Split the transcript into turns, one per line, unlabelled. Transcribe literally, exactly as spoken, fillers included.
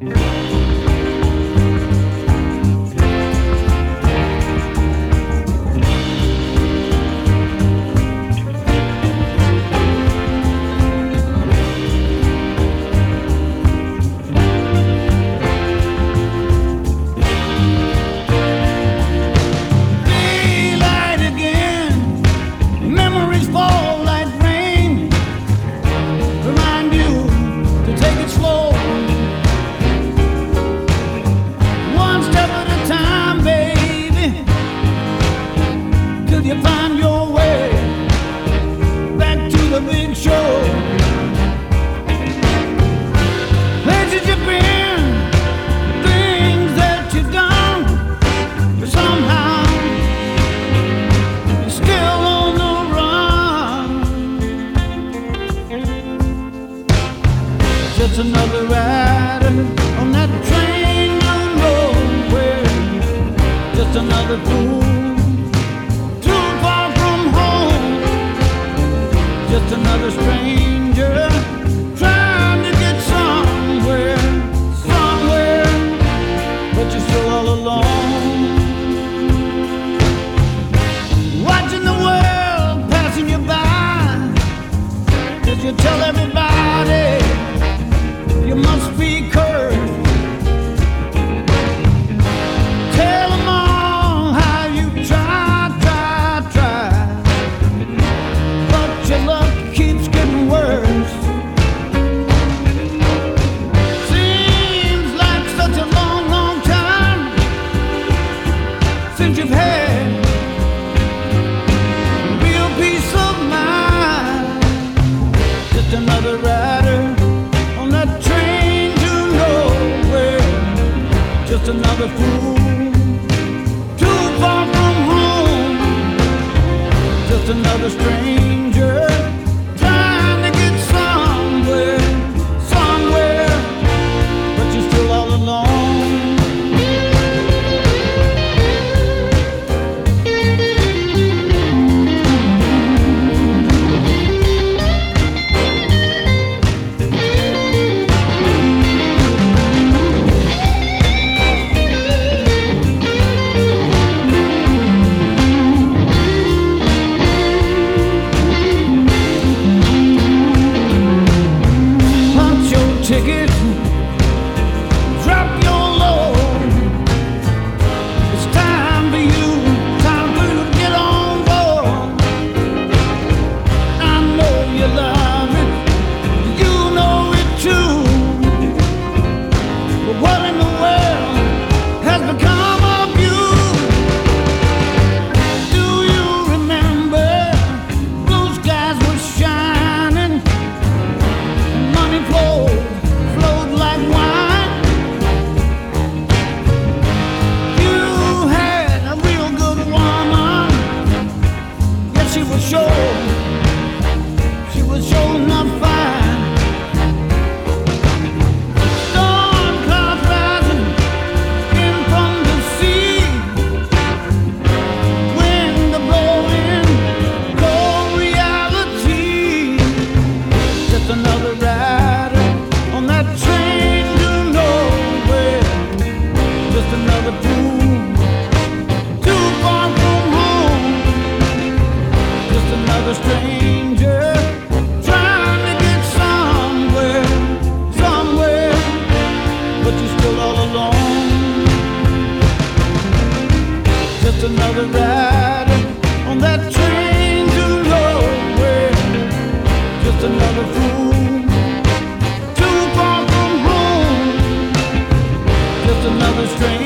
Just another rider on that train going nowhere. Just another fool too far from home. Just another stranger trying to get somewhere, somewhere, but you're still all alone. Watching the world passing you by, 'cause you tell everybody you must be cursed. Tell them all how you try, try, try, but your luck keeps getting worse. Seems like such a long, long time since you've had real peace of mind. Just another rider on that train to nowhere. Just another fool too far from home. Just another stranger trying to get somewhere, somewhere, but you're still all alone. Ticket, drop your load. It's time for you, time for you to get on board. I know you love it, you know it too. But what in the world has become of you? Do you remember blue skies were shining, money flowed like wine? You had a real good woman. Yes, she was sure, she was sure not fine. Storm clouds rising in from the sea, wind blowing, cold reality. Just another rider on that train to nowhere. Just another fool too far from home. Just another stranger trying to get somewhere, somewhere, but you're still all alone. Just another rider on that train to nowhere. Just another fool too far from home. Just another stranger